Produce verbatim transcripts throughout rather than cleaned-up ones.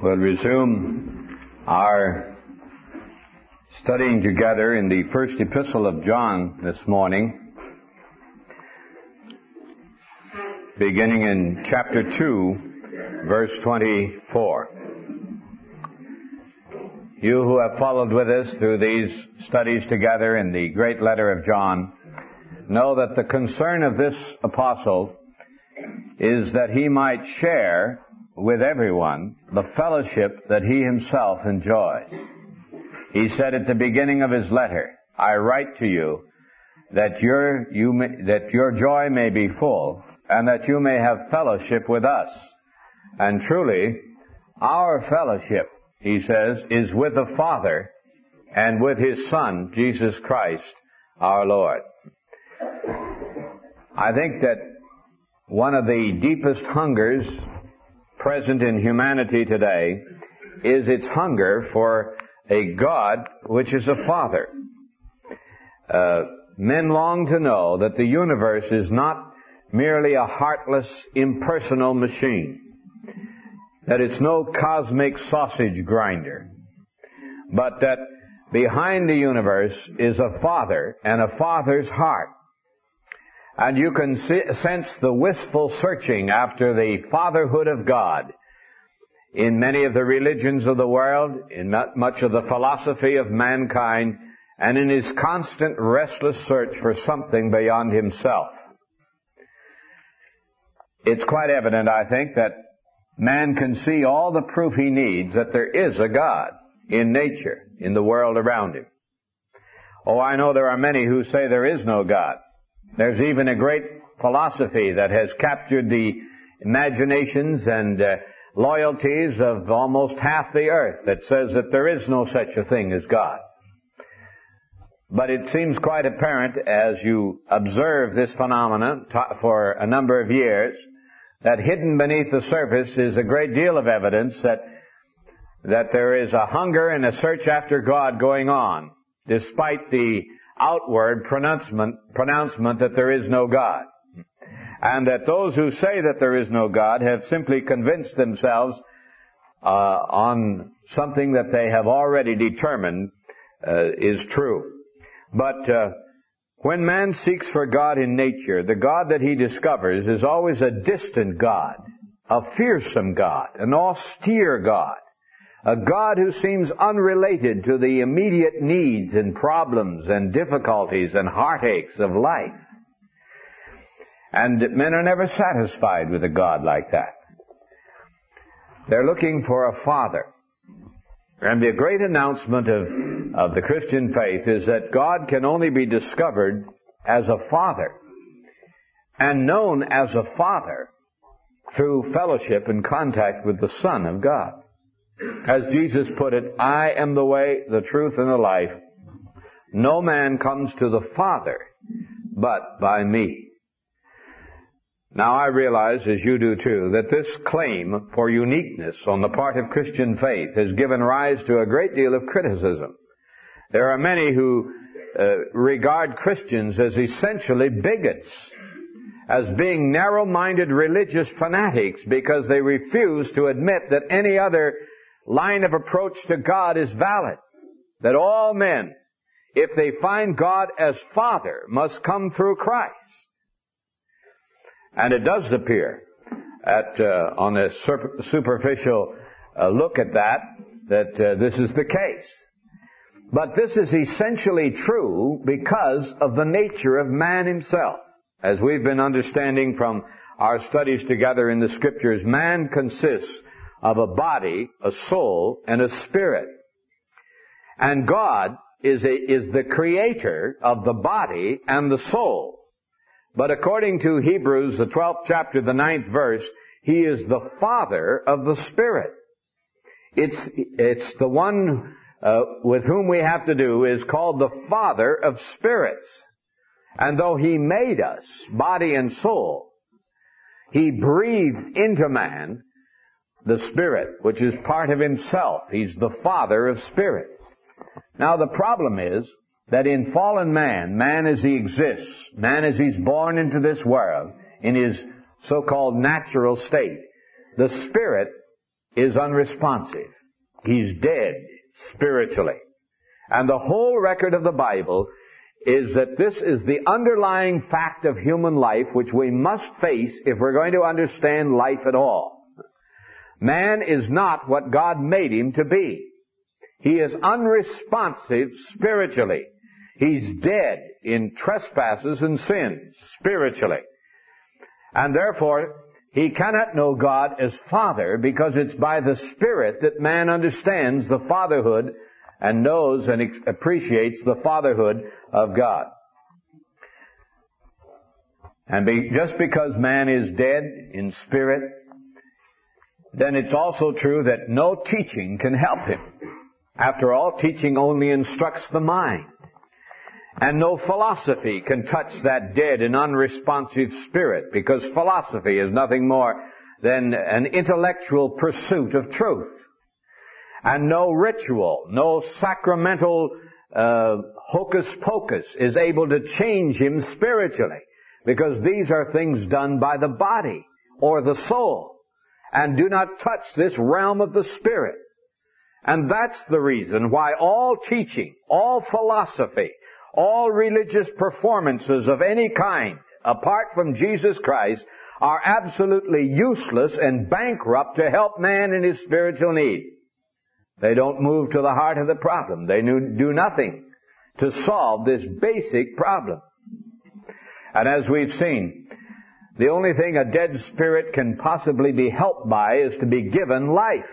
We'll resume our studying together in the first epistle of John this morning, beginning in chapter two, verse twenty-four. You who have followed with us through these studies together in the great letter of John know that the concern of this apostle is that he might share with everyone the fellowship that he himself enjoys. He said at the beginning of his letter, I write to you that your, you may, that your joy may be full and that you may have fellowship with us. And truly, our fellowship, he says, is with the Father and with His Son, Jesus Christ, our Lord. I think that one of the deepest hungers present in humanity today is its hunger for a God which is a Father. Uh, men long to know that the universe is not merely a heartless, impersonal machine, that it's no cosmic sausage grinder, but that behind the universe is a Father and a Father's heart. And you can see, sense the wistful searching after the fatherhood of God in many of the religions of the world, in much of the philosophy of mankind, and in his constant restless search for something beyond himself. It's quite evident, I think, that man can see all the proof he needs that there is a God in nature, in the world around him. Oh, I know there are many who say there is no God. There's even a great philosophy that has captured the imaginations and uh, loyalties of almost half the earth that says that there is no such a thing as God. But it seems quite apparent as you observe this phenomenon for a number of years that hidden beneath the surface is a great deal of evidence that that there is a hunger and a search after God going on, despite the outward pronouncement, pronouncement that there is no God. And that those who say that there is no God have simply convinced themselves uh, on something that they have already determined uh, is true. But uh, when man seeks for God in nature, the God that he discovers is always a distant God, a fearsome God, an austere God, a God who seems unrelated to the immediate needs and problems and difficulties and heartaches of life. And men are never satisfied with a God like that. They're looking for a Father. And the great announcement of, of the Christian faith is that God can only be discovered as a Father and known as a Father through fellowship and contact with the Son of God. As Jesus put it, I am the way, the truth, and the life. No man comes to the Father but by me. Now I realize, as you do too, that this claim for uniqueness on the part of Christian faith has given rise to a great deal of criticism. There are many who uh, regard Christians as essentially bigots, as being narrow-minded religious fanatics because they refuse to admit that any other line of approach to God is valid. That all men, if they find God as Father, must come through Christ. And it does appear at uh, on a superficial uh, look at that, that uh, this is the case. But this is essentially true because of the nature of man himself. As we've been understanding from our studies together in the Scriptures, man consists of a body, a soul, and a spirit. And God is, a, is the creator of the body and the soul. But according to Hebrews, the twelfth chapter, the ninth verse, He is the Father of the Spirit. It's, it's the one uh, with whom we have to do is called the Father of spirits. And though He made us, body and soul, He breathed into man the Spirit, which is part of Himself. He's the Father of spirits. Now the problem is that in fallen man, man as he exists, man as he's born into this world, in his so-called natural state, the Spirit is unresponsive. He's dead spiritually. And the whole record of the Bible is that this is the underlying fact of human life which we must face if we're going to understand life at all. Man is not what God made him to be. He is unresponsive spiritually. He's dead in trespasses and sins spiritually. And therefore, he cannot know God as Father, because it's by the Spirit that man understands the fatherhood and knows and ex- appreciates the fatherhood of God. And be, just because man is dead in spirit, then it's also true that no teaching can help him. After all, teaching only instructs the mind. And no philosophy can touch that dead and unresponsive spirit, because philosophy is nothing more than an intellectual pursuit of truth. And no ritual, no sacramental uh, hocus pocus is able to change him spiritually, because these are things done by the body or the soul and do not touch this realm of the spirit. And that's the reason why all teaching, all philosophy, all religious performances of any kind, apart from Jesus Christ, are absolutely useless and bankrupt to help man in his spiritual need. They don't move to the heart of the problem. They do nothing to solve this basic problem. And as we've seen, the only thing a dead spirit can possibly be helped by is to be given life.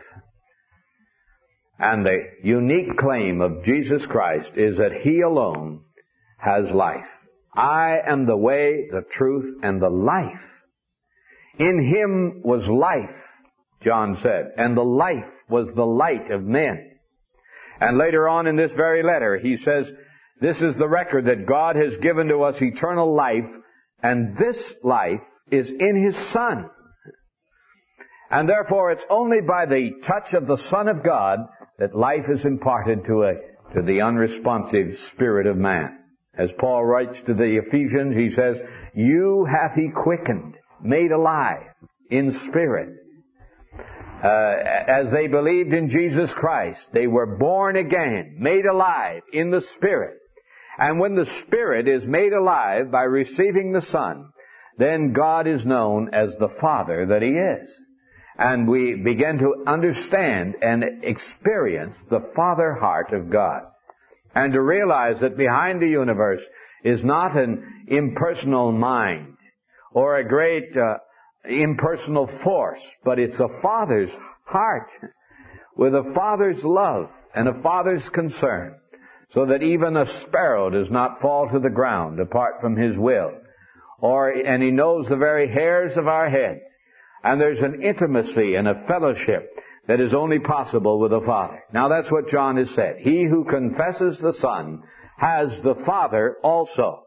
And the unique claim of Jesus Christ is that He alone has life. I am the way, the truth, and the life. In Him was life, John said, and the life was the light of men. And later on in this very letter, he says, this is the record that God has given to us eternal life, and this life is in His Son. And therefore, it's only by the touch of the Son of God that life is imparted to a, to the unresponsive spirit of man. As Paul writes to the Ephesians, he says, you hath He quickened, made alive in spirit. Uh, as they believed in Jesus Christ, they were born again, made alive in the Spirit. And when the Spirit is made alive by receiving the Son, then God is known as the Father that He is. And we begin to understand and experience the Father heart of God. And to realize that behind the universe is not an impersonal mind or a great uh, impersonal force, but it's a Father's heart with a Father's love and a Father's concern, so that even a sparrow does not fall to the ground apart from His will. Or, and He knows the very hairs of our head. And there's an intimacy and a fellowship that is only possible with the Father. Now that's what John has said. He who confesses the Son has the Father also.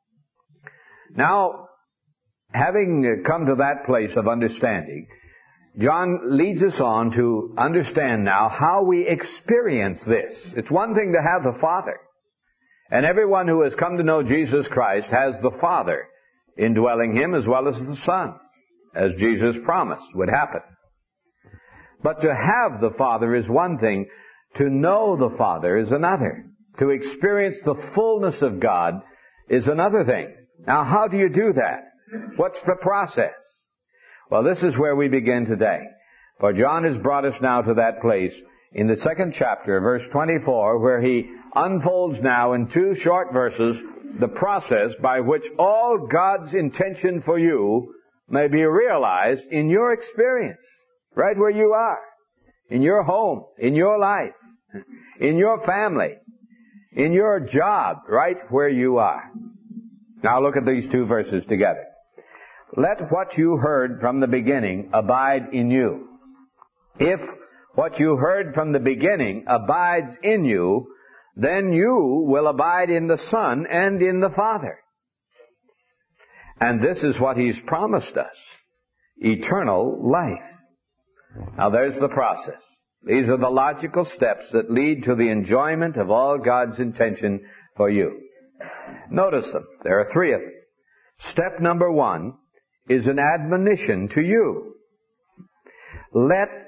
Now, having come to that place of understanding, John leads us on to understand now how we experience this. It's one thing to have the Father. And everyone who has come to know Jesus Christ has the Father indwelling him as well as the Son, as Jesus promised would happen. But to have the Father is one thing. To know the Father is another. To experience the fullness of God is another thing. Now, how do you do that? What's the process? Well, this is where we begin today. For John has brought us now to that place in the second chapter, verse twenty-four, where he unfolds now in two short verses the process by which all God's intention for you may be realized in your experience, right where you are, in your home, in your life, in your family, in your job, right where you are. Now look at these two verses together. Let what you heard from the beginning abide in you. If what you heard from the beginning abides in you, then you will abide in the Son and in the Father. And this is what He's promised us, eternal life. Now there's the process. These are the logical steps that lead to the enjoyment of all God's intention for you. Notice them. There are three of them. Step number one is an admonition to you. Let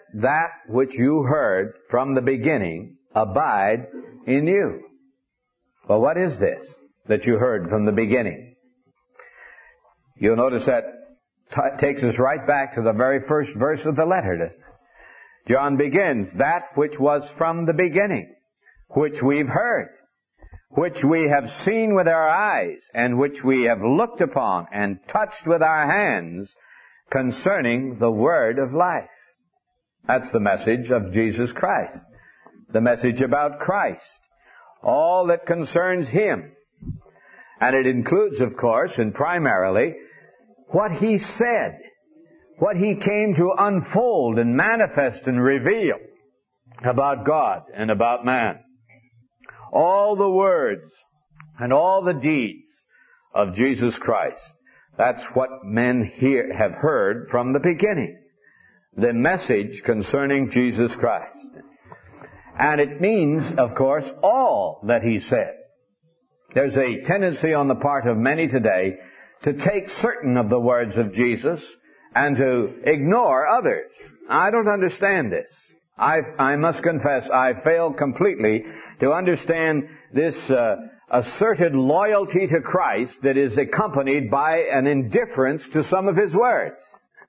that which you heard from the beginning abide in you. Well, what is this that you heard from the beginning? You'll notice that t- takes us right back to the very first verse of the letter, doesn't it? John begins, that which was from the beginning, which we've heard, which we have seen with our eyes, and which we have looked upon and touched with our hands, concerning the word of life. That's the message of Jesus Christ. The message about Christ. All that concerns Him. And it includes, of course, and primarily, what He said. What He came to unfold and manifest and reveal about God and about man. All the words and all the deeds of Jesus Christ. That's what men here have heard from the beginning. The message concerning Jesus Christ. And it means, of course, all that He said. There's a tendency on the part of many today to take certain of the words of Jesus and to ignore others. I don't understand this. I, I must confess I fail completely to understand this uh, asserted loyalty to Christ that is accompanied by an indifference to some of His words.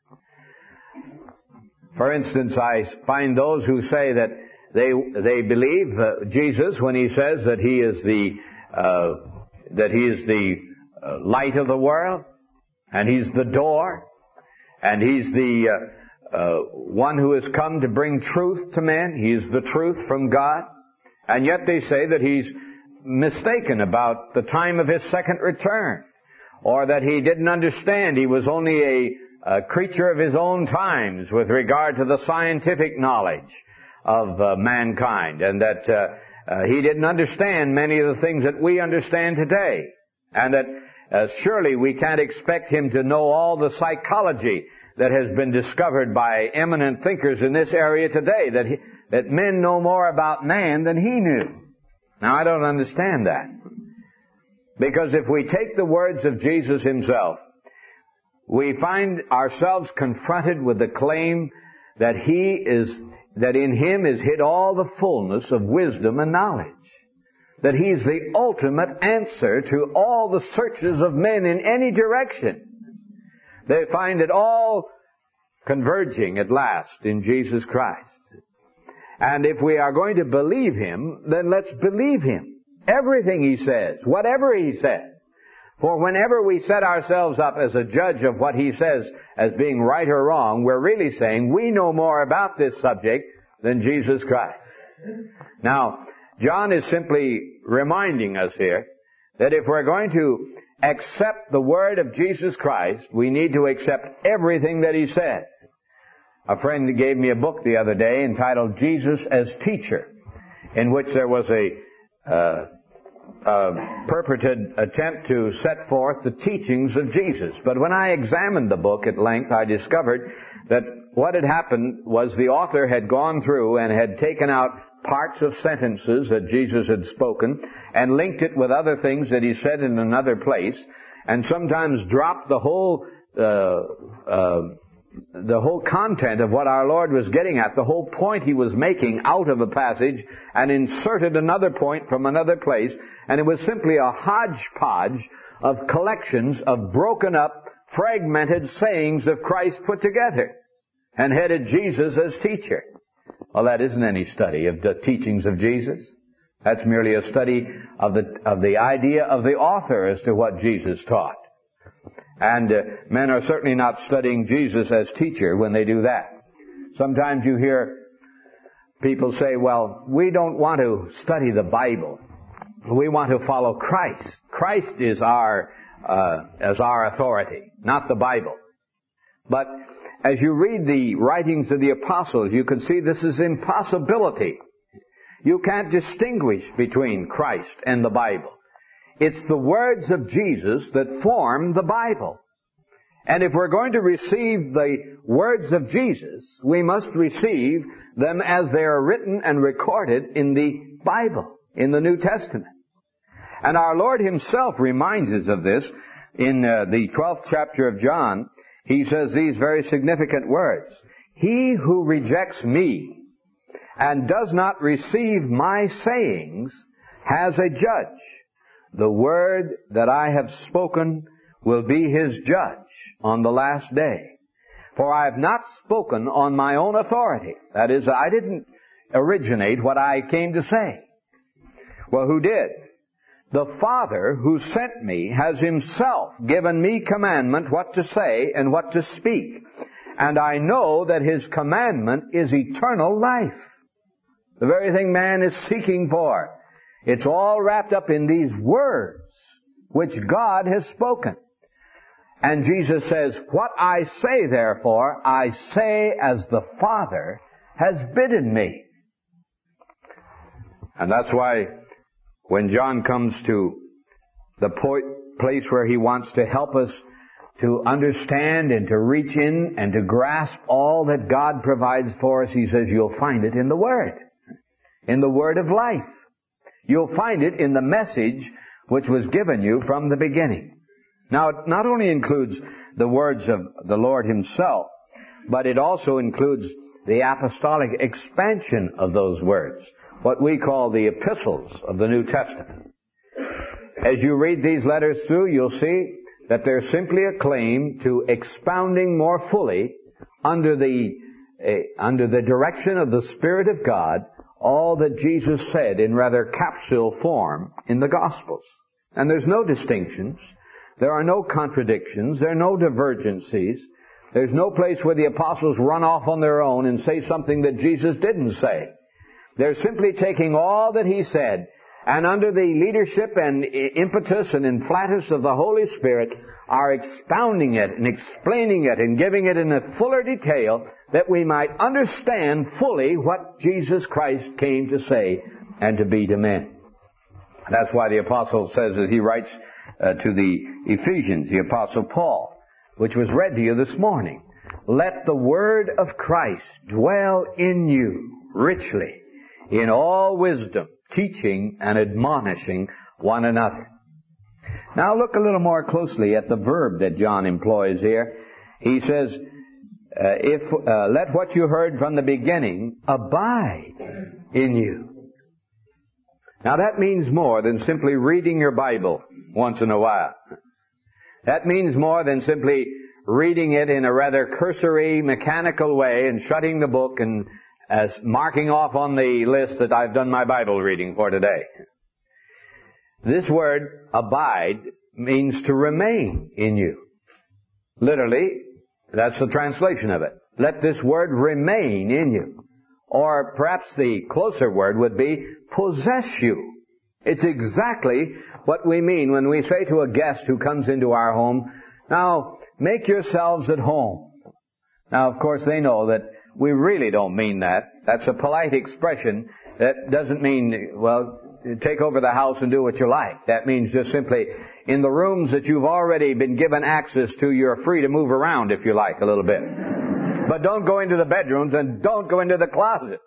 For instance, I find those who say that they they believe uh, Jesus when He says that He is the uh, that He is the uh, light of the world, and He's the door, and He's the uh, uh, one who has come to bring truth to men. He is the truth from God, and yet they say that He's mistaken about the time of His second return, or that He didn't understand. He was only a, a creature of His own times with regard to the scientific knowledge of uh, mankind, and that uh, uh, He didn't understand many of the things that we understand today, and that uh, surely we can't expect Him to know all the psychology that has been discovered by eminent thinkers in this area today, that he, that men know more about man than He knew. Now, I don't understand that. Because if we take the words of Jesus Himself, we find ourselves confronted with the claim that He is, that in Him is hid all the fullness of wisdom and knowledge. That He's the ultimate answer to all the searches of men in any direction. They find it all converging at last in Jesus Christ. And if we are going to believe Him, then let's believe Him. Everything He says, whatever He said. For whenever we set ourselves up as a judge of what He says as being right or wrong, we're really saying we know more about this subject than Jesus Christ. Now, John is simply reminding us here that if we're going to accept the word of Jesus Christ, we need to accept everything that He said. A friend gave me a book the other day entitled Jesus as Teacher, in which there was a, uh, a purported attempt to set forth the teachings of Jesus. But when I examined the book at length, I discovered that what had happened was the author had gone through and had taken out parts of sentences that Jesus had spoken and linked it with other things that He said in another place, and sometimes dropped the whole uh, uh, the whole content of what our Lord was getting at, the whole point He was making out of a passage, and inserted another point from another place, and it was simply a hodgepodge of collections of broken up, fragmented sayings of Christ put together, and headed Jesus as teacher. Well, that isn't any study of the teachings of Jesus. That's merely a study of the of the idea of the author as to what Jesus taught. And uh, men are certainly not studying Jesus as teacher when they do that. Sometimes you hear people say, well, we don't want to study the Bible. We want to follow Christ. Christ is our, uh, as our authority, not the Bible. But as you read the writings of the apostles, you can see this is impossibility. You can't distinguish between Christ and the Bible. It's the words of Jesus that form the Bible. And if we're going to receive the words of Jesus, we must receive them as they are written and recorded in the Bible, in the New Testament. And our Lord Himself reminds us of this in uh, the twelfth chapter of John. He says these very significant words. He who rejects me and does not receive my sayings has a judge. The word that I have spoken will be his judge on the last day. For I have not spoken on my own authority. That is, I didn't originate what I came to say. Well, who did? The Father who sent me has himself given me commandment what to say and what to speak. And I know that his commandment is eternal life. The very thing man is seeking for. It's all wrapped up in these words which God has spoken. And Jesus says, what I say therefore, I say as the Father has bidden me. And that's why when John comes to the po- place where he wants to help us to understand and to reach in and to grasp all that God provides for us, he says, you'll find it in the Word. In the Word of life. You'll find it in the message which was given you from the beginning. Now, it not only includes the words of the Lord himself, but it also includes the apostolic expansion of those words, what we call the epistles of the New Testament. As you read these letters through, you'll see that they're simply a claim to expounding more fully under the uh, under the direction of the Spirit of God all that Jesus said in rather capsule form in the Gospels. And there's no distinctions. There are no contradictions. There are no divergencies. There's no place where the apostles run off on their own and say something that Jesus didn't say. They're simply taking all that he said, and under the leadership and impetus and inflatus of the Holy Spirit are expounding it and explaining it and giving it in a fuller detail that we might understand fully what Jesus Christ came to say and to be to men. That's why the apostle says, as he writes uh, to the Ephesians, the apostle Paul, which was read to you this morning, let the word of Christ dwell in you richly in all wisdom, teaching and admonishing one another. Now look a little more closely at the verb that John employs here. He says, uh, if uh, let what you heard from the beginning abide in you. Now that means more than simply reading your Bible once in a while. That means more than simply reading it in a rather cursory, mechanical way and shutting the book and as marking off on the list that I've done my Bible reading for today. This word, abide, means to remain in you. Literally, that's the translation of it. Let this word remain in you. Or perhaps the closer word would be possess you. It's exactly what we mean when we say to a guest who comes into our home, now, make yourselves at home. Now, of course, they know that we really don't mean that. That's a polite expression that doesn't mean, well, take over the house and do what you like. That means just simply, in the rooms that you've already been given access to, you're free to move around if you like a little bit. But don't go into the bedrooms and don't go into the closet.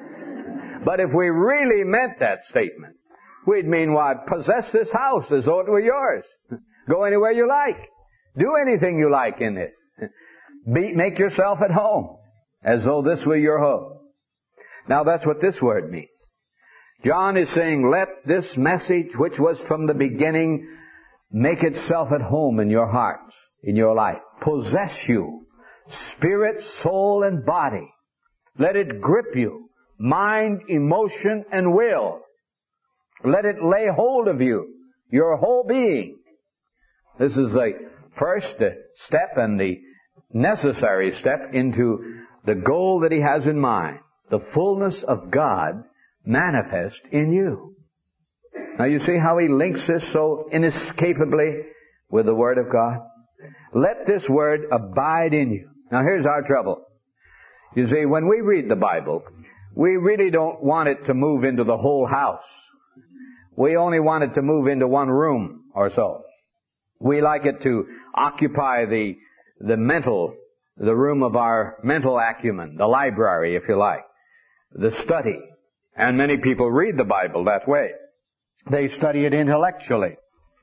But if we really meant that statement, we'd mean, why, possess this house as though it were yours. Go anywhere you like. Do anything you like in this. Be, make yourself at home as though this were your home. Now that's what this word means. John is saying, let this message, which was from the beginning, make itself at home in your hearts, in your life. Possess you, spirit, soul, and body. Let it grip you, mind, emotion, and will. Let it lay hold of you, your whole being. This is the first step and the necessary step into the goal that he has in mind. The fullness of God manifest in you. Now you see how he links this so inescapably with the Word of God? Let this Word abide in you. Now here's our trouble. You see, when we read the Bible, we really don't want it to move into the whole house. We only want it to move into one room or so. We like it to occupy the, the mental, the room of our mental acumen, the library, if you like, the study. And many people read the Bible that way. They study it intellectually,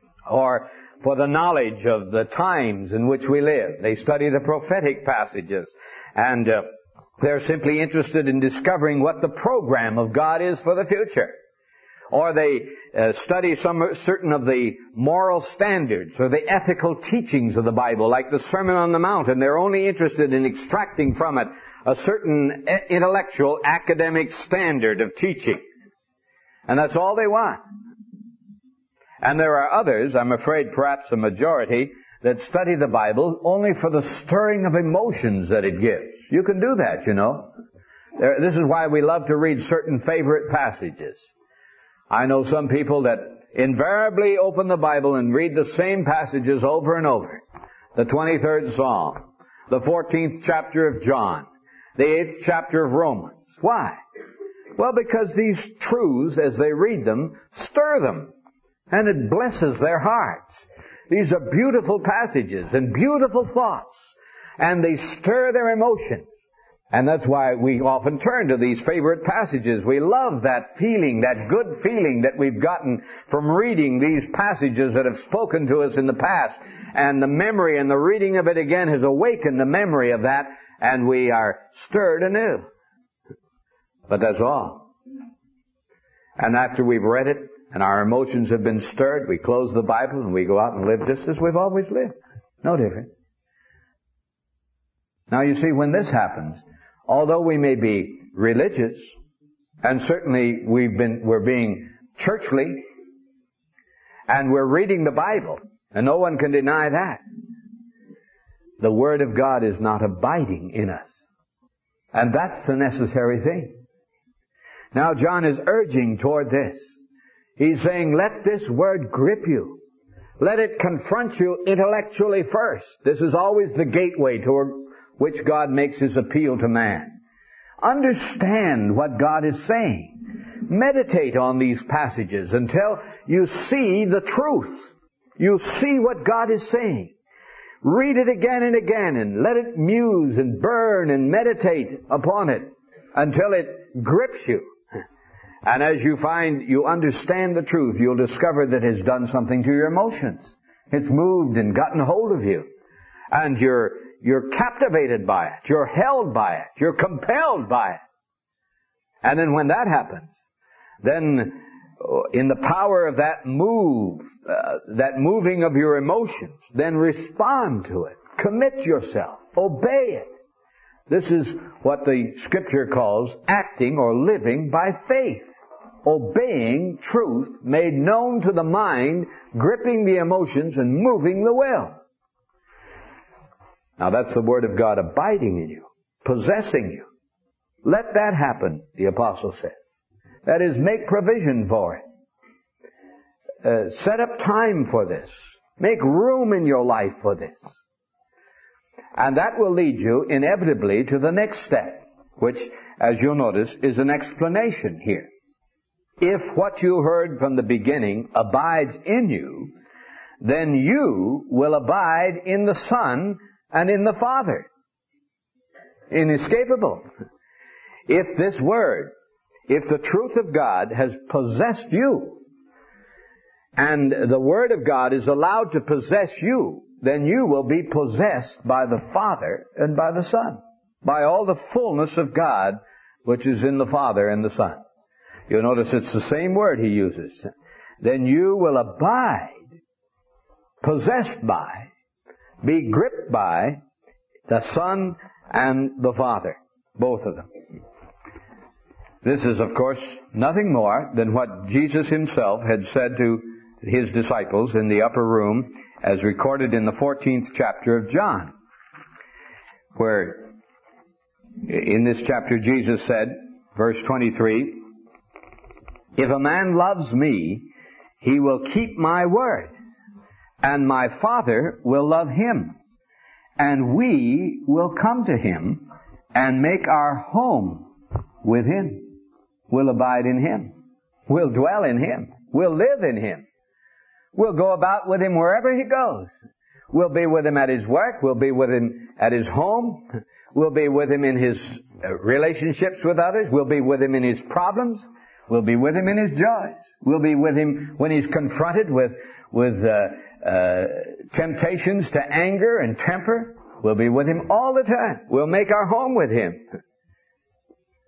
or for the knowledge of the times in which we live. They study the prophetic passages and uh, They're simply interested in discovering what the program of God is for the future. Or they uh, study some certain of the moral standards or the ethical teachings of the Bible, like the Sermon on the Mount, and they're only interested in extracting from it a certain intellectual academic standard of teaching. And that's all they want. And there are others, I'm afraid perhaps a majority, that study the Bible only for the stirring of emotions that it gives. You can do that, you know. There, this is why we love to read certain favorite passages. I know some people that invariably open the Bible and read the same passages over and over. The twenty-third Psalm, the fourteenth chapter of John, the eighth chapter of Romans. Why? Well, because these truths, as they read them, stir them, and it blesses their hearts. These are beautiful passages and beautiful thoughts, and they stir their emotions. And that's why we often turn to these favorite passages. We love that feeling, that good feeling that we've gotten from reading these passages that have spoken to us in the past. And the memory and the reading of it again has awakened the memory of that, and we are stirred anew. But that's all. And after we've read it and our emotions have been stirred, we close the Bible and we go out and live just as we've always lived. No different. Now you see, when this happens, although we may be religious, and certainly we've been, we're being churchly, and we're reading the Bible, and no one can deny that, the Word of God is not abiding in us. And that's the necessary thing. Now John is urging toward this. He's saying, let this Word grip you. Let it confront you intellectually first. This is always the gateway toward which God makes His appeal to man. Understand what God is saying. Meditate on these passages until you see the truth. You see what God is saying. Read it again and again and let it muse and burn and meditate upon it until it grips you. And as you find you understand the truth, you'll discover that it's done something to your emotions. It's moved and gotten hold of you. And you're You're captivated by it. You're held by it. You're compelled by it. And then when that happens, then in the power of that move, uh, that moving of your emotions, then respond to it. Commit yourself. Obey it. This is what the Scripture calls acting or living by faith. Obeying truth made known to the mind, gripping the emotions and moving the will. Now that's the Word of God abiding in you, possessing you. Let that happen, the Apostle says. That is, make provision for it. Uh, set up time for this. Make room in your life for this. And that will lead you inevitably to the next step, which, as you'll notice, is an explanation here. If what you heard from the beginning abides in you, then you will abide in the Son and in the Father. Inescapable. If this Word, if the truth of God has possessed you, and the Word of God is allowed to possess you, then you will be possessed by the Father and by the Son. By all the fullness of God, which is in the Father and the Son. You'll notice it's the same word he uses. Then you will abide, possessed by, be gripped by the Son and the Father. Both of them. This is, of course, nothing more than what Jesus himself had said to his disciples in the upper room, as recorded in the fourteenth chapter of John, where in this chapter Jesus said, verse twenty-three, "If a man loves me, he will keep my word, and my Father will love him, and we will come to him and make our home with him." We'll abide in him. We'll dwell in him. We'll live in him. We'll go about with him wherever he goes. We'll be with him at his work. We'll be with him at his home. We'll be with him in his relationships with others. We'll be with him in his problems. We'll be with him in his joys. We'll be with him when he's confronted with, with uh, uh, temptations to anger and temper. We'll be with him all the time. We'll make our home with him.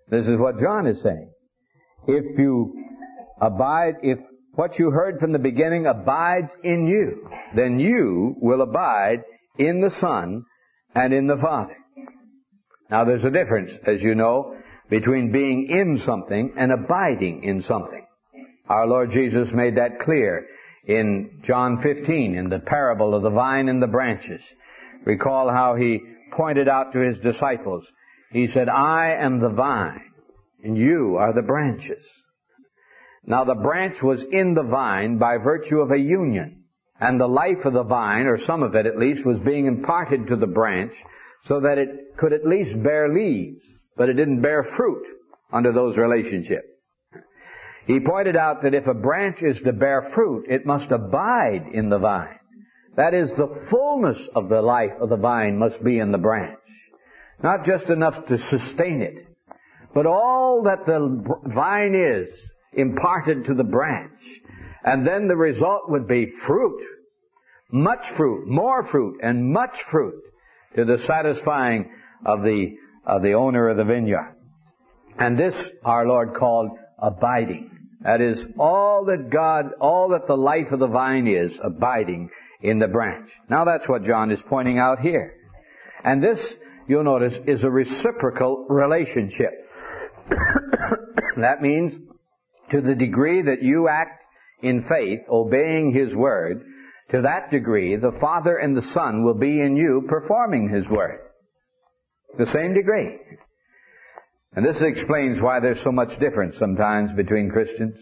This is what John is saying. If you abide, if what you heard from the beginning abides in you, then you will abide in the Son and in the Father. Now there's a difference, as you know, between being in something and abiding in something. Our Lord Jesus made that clear in John fifteen, in the parable of the vine and the branches. Recall how he pointed out to his disciples. He said, I am the vine, and you are the branches. Now the branch was in the vine by virtue of a union, and the life of the vine, or some of it at least, was being imparted to the branch so that it could at least bear leaves, but it didn't bear fruit under those relationships. He pointed out that if a branch is to bear fruit, it must abide in the vine. That is, the fullness of the life of the vine must be in the branch. Not just enough to sustain it, but all that the vine is imparted to the branch. And then the result would be fruit. Much fruit, more fruit, and much fruit to the satisfying of the, of the owner of the vineyard. And this our Lord called abiding. That is, all that God, all that the life of the vine is, abiding in the branch. Now that's what John is pointing out here. And this, you'll notice, is a reciprocal relationship. That means, to the degree that you act in faith, obeying His Word, to that degree, the Father and the Son will be in you performing His Word. The same degree. And this explains why there's so much difference sometimes between Christians.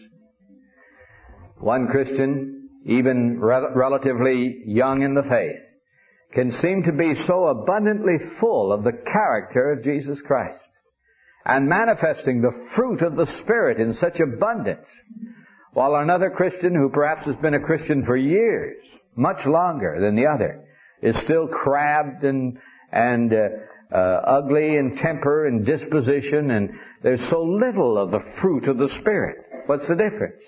One Christian, even rel- relatively young in the faith, can seem to be so abundantly full of the character of Jesus Christ and manifesting the fruit of the Spirit in such abundance, while another Christian who perhaps has been a Christian for years, much longer than the other, is still crabbed and and uh, uh, ugly in temper and disposition, and there's so little of the fruit of the Spirit. What's the difference?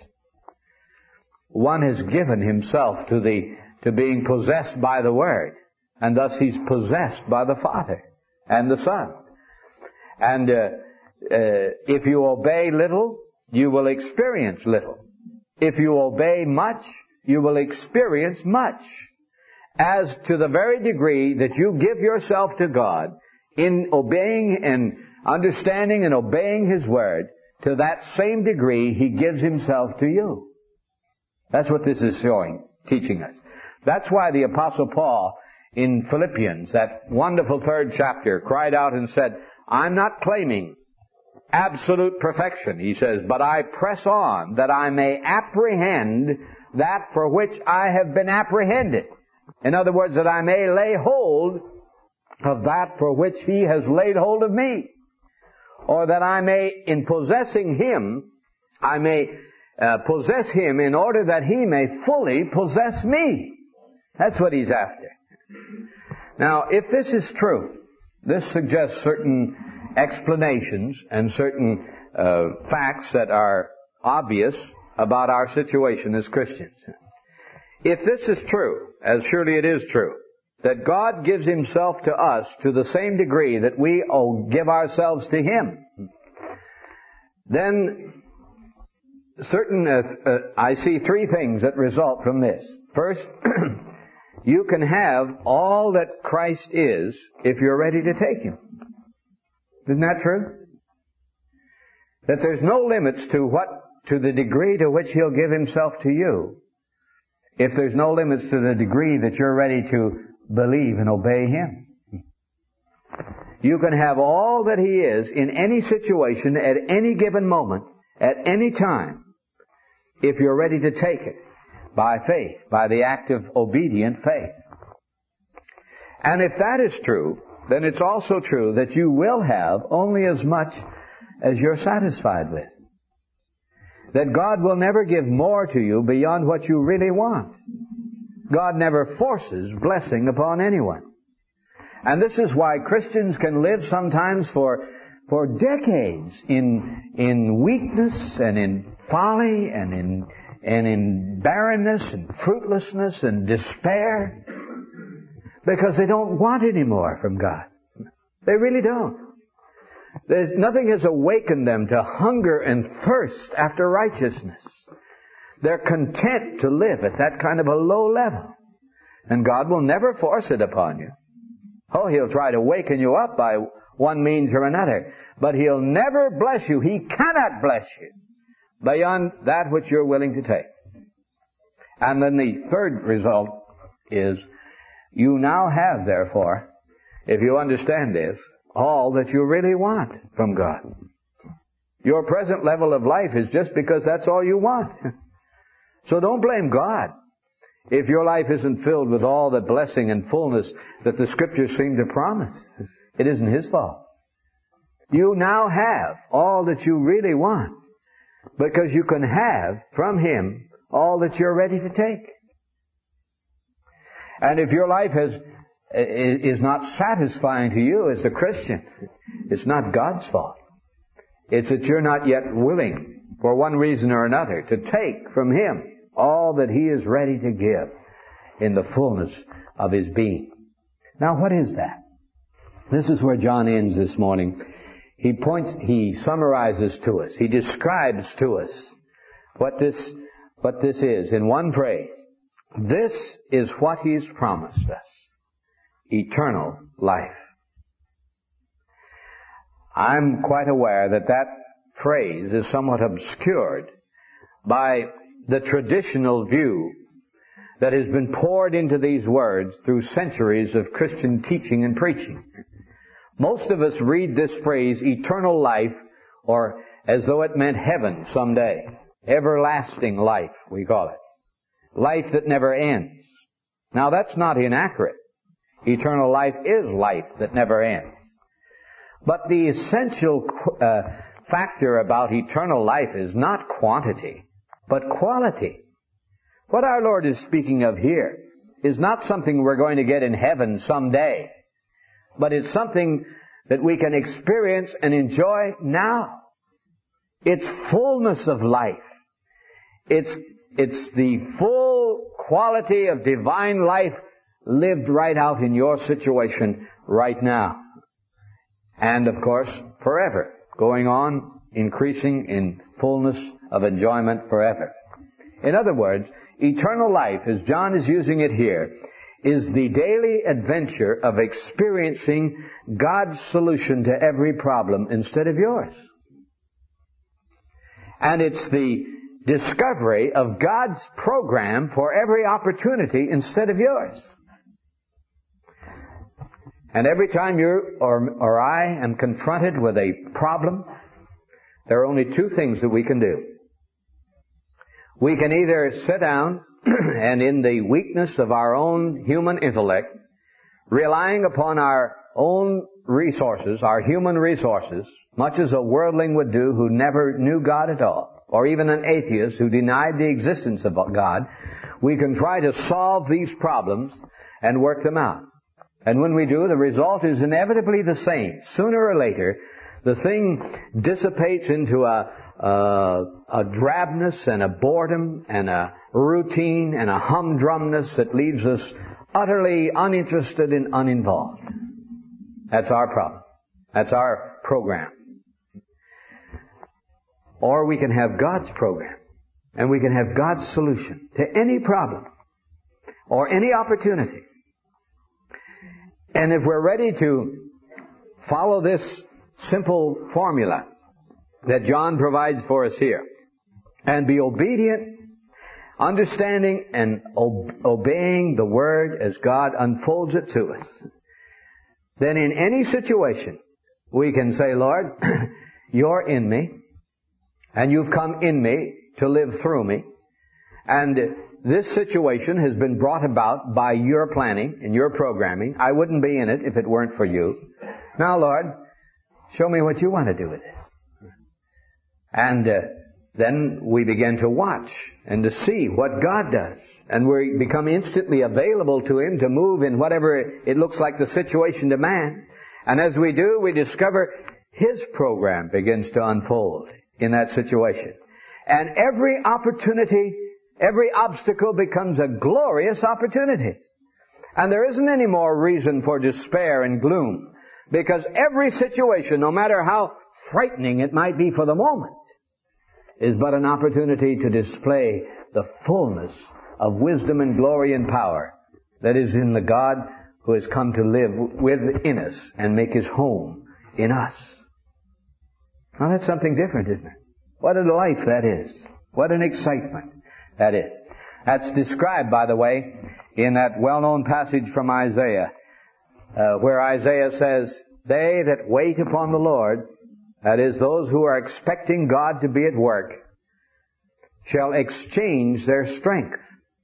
One has given himself to the to being possessed by the Word, and thus he's possessed by the Father and the Son. And uh, uh, if you obey little, you will experience little. If you obey much, you will experience much. As to the very degree that you give yourself to God in obeying and understanding and obeying His Word, to that same degree He gives Himself to you. That's what this is showing, teaching us. That's why the Apostle Paul in Philippians, that wonderful third chapter, cried out and said, I'm not claiming absolute perfection, he says, but I press on that I may apprehend that for which I have been apprehended. In other words, that I may lay hold of that for which He has laid hold of me. Or that I may, in possessing Him, I may uh, possess Him in order that He may fully possess me. That's what he's after. Now, if this is true, this suggests certain explanations and certain uh, facts that are obvious about our situation as Christians. If this is true, as surely it is true, that God gives Himself to us to the same degree that we oh, give ourselves to Him, then certain, uh, uh, I see three things that result from this. First, you can have all that Christ is if you're ready to take Him. Isn't that true? That there's no limits to what, to the degree to which He'll give Himself to you, if there's no limits to the degree that you're ready to believe and obey Him. You can have all that He is in any situation, at any given moment, at any time, if you're ready to take it by faith, by the act of obedient faith. And if that is true, then it's also true that you will have only as much as you're satisfied with. That God will never give more to you beyond what you really want. God never forces blessing upon anyone. And this is why Christians can live sometimes for for decades in in weakness and in folly and in and in barrenness and fruitlessness and despair, because they don't want any more from God. They really don't. There's, nothing has awakened them to hunger and thirst after righteousness. They're content to live at that kind of a low level. And God will never force it upon you. Oh, He'll try to waken you up by one means or another. But He'll never bless you. He cannot bless you beyond that which you're willing to take. And then the third result is, you now have, therefore, if you understand this, all that you really want from God. Your present level of life is just because that's all you want. So don't blame God if your life isn't filled with all the blessing and fullness that the Scriptures seem to promise. It isn't His fault. You now have all that you really want because you can have from Him all that you're ready to take. And if your life has, is not satisfying to you as a Christian, it's not God's fault. It's that you're not yet willing, for one reason or another, to take from Him all that He is ready to give in the fullness of His being. Now, what is that? This is where John ends this morning. He points, he summarizes to us, he describes to us what this, what this is in one phrase. This is what He's promised us. Eternal life. I'm quite aware that that phrase is somewhat obscured by the traditional view that has been poured into these words through centuries of Christian teaching and preaching. Most of us read this phrase, eternal life, or as though it meant heaven someday. Everlasting life, we call it. Life that never ends. Now that's not inaccurate. Eternal life is life that never ends. But the essential uh, factor about eternal life is not quantity, but quality. What our Lord is speaking of here is not something we're going to get in heaven someday, but it's something that we can experience and enjoy now. It's fullness of life. It's, it's the full quality of divine life lived right out in your situation right now. And of course, forever. Going on, increasing in fullness of enjoyment forever. In other words, eternal life, as John is using it here, is the daily adventure of experiencing God's solution to every problem instead of yours. And it's the discovery of God's program for every opportunity instead of yours. And every time you or, or I am confronted with a problem, there are only two things that we can do. We can either sit down and in the weakness of our own human intellect, relying upon our own resources, our human resources, much as a worldling would do who never knew God at all, or even an atheist who denied the existence of God, we can try to solve these problems and work them out. And when we do, the result is inevitably the same. Sooner or later, the thing dissipates into a, a, a drabness and a boredom and a routine and a humdrumness that leaves us utterly uninterested and uninvolved. That's our problem. That's our program. Or we can have God's program. And we can have God's solution to any problem or any opportunity. And if we're ready to follow this simple formula that John provides for us here, and be obedient, understanding and ob- obeying the Word as God unfolds it to us, then in any situation we can say, Lord, You're in me, and You've come in me to live through me, and this situation has been brought about by Your planning and Your programming. I wouldn't be in it if it weren't for You. Now, Lord, show me what You want to do with this. And uh, then we begin to watch and to see what God does. And we become instantly available to Him to move in whatever it looks like the situation demands. And as we do, we discover His program begins to unfold in that situation. And every opportunity, every obstacle becomes a glorious opportunity. And there isn't any more reason for despair and gloom, Because every situation, no matter how frightening it might be for the moment, is but an opportunity to display the fullness of wisdom and glory and power that is in the God who has come to live within us and make His home in us. Now that's something different, isn't it? What a life that is. What an excitement that is. That's described, by the way, in that well-known passage from Isaiah, uh, where Isaiah says, "They that wait upon the Lord," that is, those who are expecting God to be at work, "shall exchange their strength."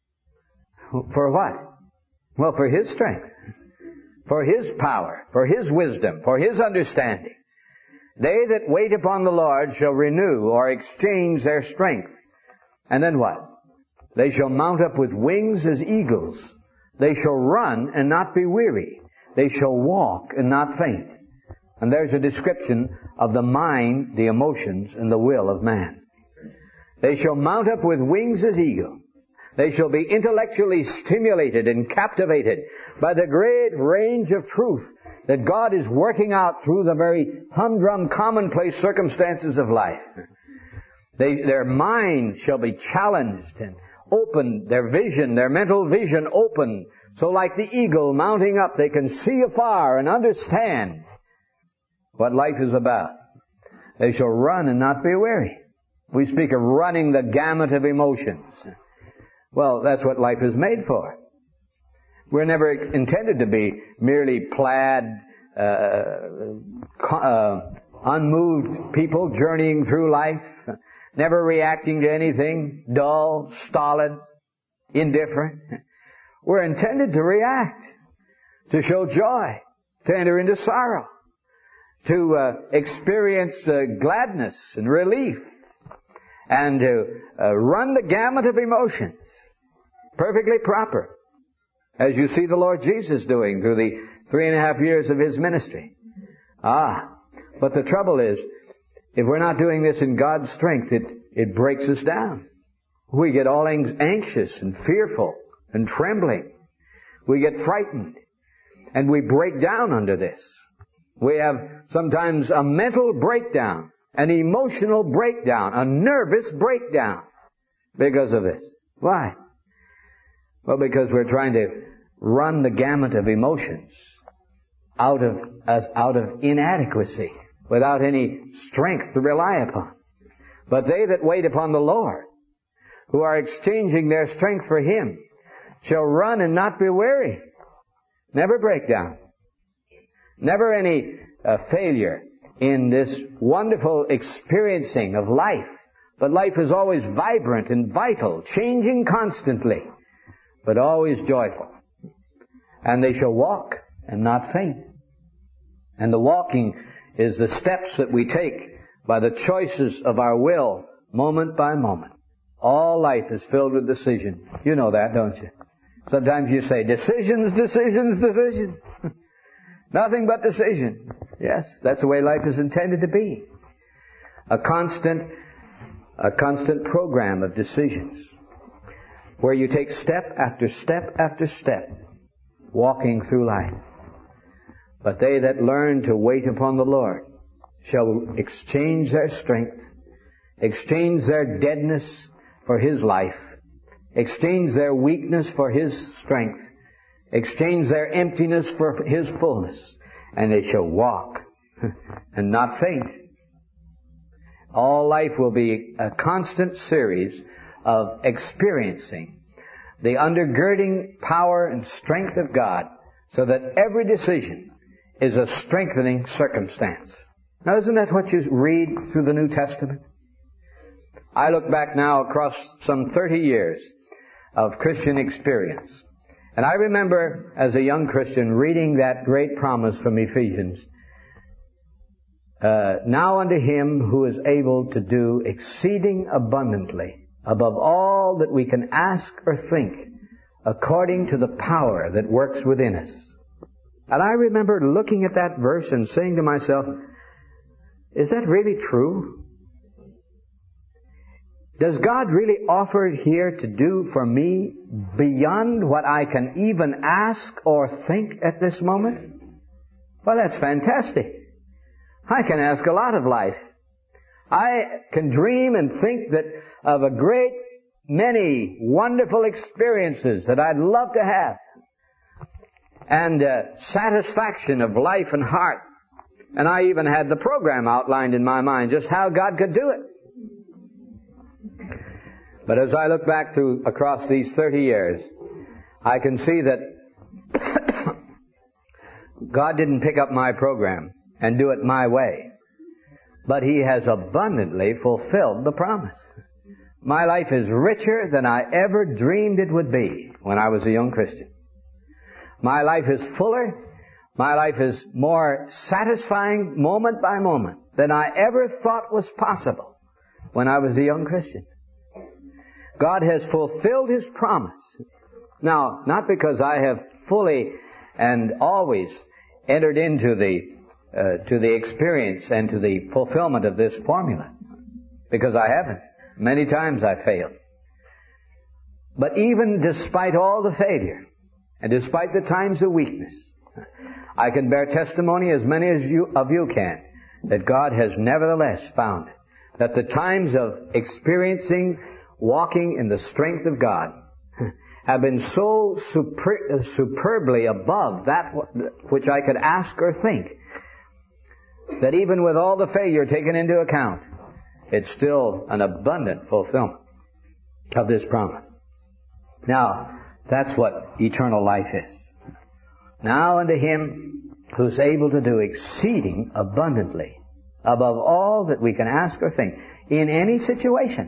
For what? Well, for His strength, for His power, for His wisdom, for His understanding. They that wait upon the Lord shall renew or exchange their strength. And then what? They shall mount up with wings as eagles. They shall run and not be weary. They shall walk and not faint. And there's a description of the mind, the emotions, and the will of man. They shall mount up with wings as eagles. They shall be intellectually stimulated and captivated by the great range of truth that God is working out through the very humdrum, commonplace circumstances of life. They, their mind shall be challenged and opened, their vision, their mental vision opened, so like the eagle mounting up, they can see afar and understand what life is about. They shall run and not be weary. We speak of running the gamut of emotions. Well, that's what life is made for. We're never intended to be merely plaid, uh, uh, unmoved people journeying through life, never reacting to anything, dull, stolid, indifferent. We're intended to react, to show joy, to enter into sorrow, to uh, experience uh, gladness and relief, and to uh, run the gamut of emotions. Perfectly proper, as you see the Lord Jesus doing through the three and a half years of His ministry. Ah, but the trouble is, if we're not doing this in God's strength, it, it breaks us down. We get all anxious and fearful and trembling. We get frightened, and we break down under this. We have sometimes a mental breakdown, an emotional breakdown, a nervous breakdown because of this. Why? Well, because we're trying to run the gamut of emotions out of as out of inadequacy, without any strength to rely upon. But they that wait upon the Lord, who are exchanging their strength for Him, shall run and not be weary. Never break down. Never any uh, failure in this wonderful experiencing of life. But life is always vibrant and vital, changing constantly, but always joyful. And they shall walk and not faint. And the walking is the steps that we take by the choices of our will, moment by moment. All life is filled with decision. You know that, don't you? Sometimes you say, decisions, decisions, decisions. Nothing but decision. Yes, that's the way life is intended to be. A constant, a constant program of decisions, where you take step after step after step, walking through life. But they that learn to wait upon the Lord shall exchange their strength, exchange their deadness for His life, exchange their weakness for His strength, exchange their emptiness for His fullness, and they shall walk and not faint. All life will be a constant series of experiencing the undergirding power and strength of God, so that every decision is a strengthening circumstance. Now, isn't that what you read through the New Testament? I look back now across some thirty years of Christian experience, and I remember as a young Christian reading that great promise from Ephesians, uh, now unto Him who is able to do exceeding abundantly above all that we can ask or think, according to the power that works within us. And I remember looking at that verse and saying to myself, is that really true? Does God really offer here to do for me beyond what I can even ask or think at this moment? Well, that's fantastic. I can ask a lot of life. I can dream and think that of a great many wonderful experiences that I'd love to have. And uh, satisfaction of life and heart. And I even had the program outlined in my mind, just how God could do it. But as I look back through across these thirty years, I can see that God didn't pick up my program and do it my way. But He has abundantly fulfilled the promise. My life is richer than I ever dreamed it would be when I was a young Christian. My life is fuller. My life is more satisfying moment by moment than I ever thought was possible when I was a young Christian. God has fulfilled His promise. Now, not because I have fully and always entered into the uh, to the experience and to the fulfillment of this formula, because I haven't. Many times I failed. But even despite all the failure, and despite the times of weakness, I can bear testimony, as many as you, of you can, that God has nevertheless found that the times of experiencing, walking in the strength of God, have been so super, superbly above that which I could ask or think, that even with all the failure taken into account, it's still an abundant fulfillment of this promise. Now, that's what eternal life is. Now unto Him who's able to do exceeding abundantly, above all that we can ask or think, in any situation,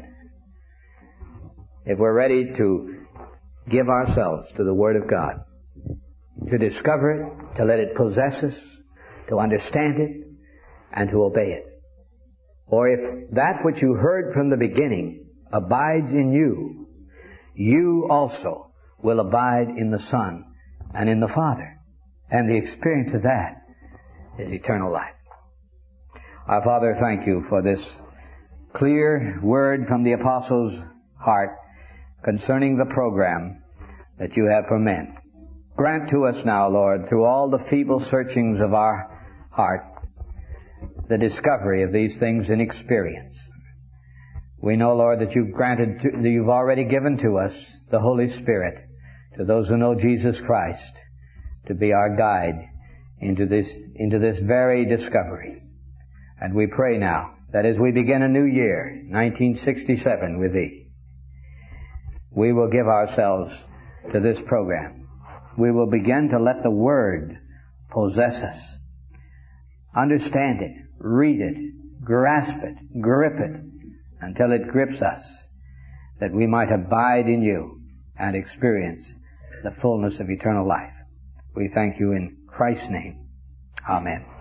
if we're ready to give ourselves to the Word of God, to discover it, to let it possess us, to understand it, and to obey it. Or if that which you heard from the beginning abides in you, you also will abide in the Son and in the Father. And the experience of that is eternal life. Our Father, thank You for this clear word from the Apostle's heart concerning the program that You have for men. Grant to us now, Lord, through all the feeble searchings of our heart, the discovery of these things in experience. We know, Lord, that You've granted, to, that You've already given to us the Holy Spirit, to those who know Jesus Christ, to be our guide into this, into this very discovery. And we pray now that as we begin a new year, nineteen sixty-seven, with Thee, we will give ourselves to this program. We will begin to let the Word possess us. Understand it, read it, grasp it, grip it, until it grips us, that we might abide in You and experience the fullness of eternal life. We thank You in Christ's name. Amen.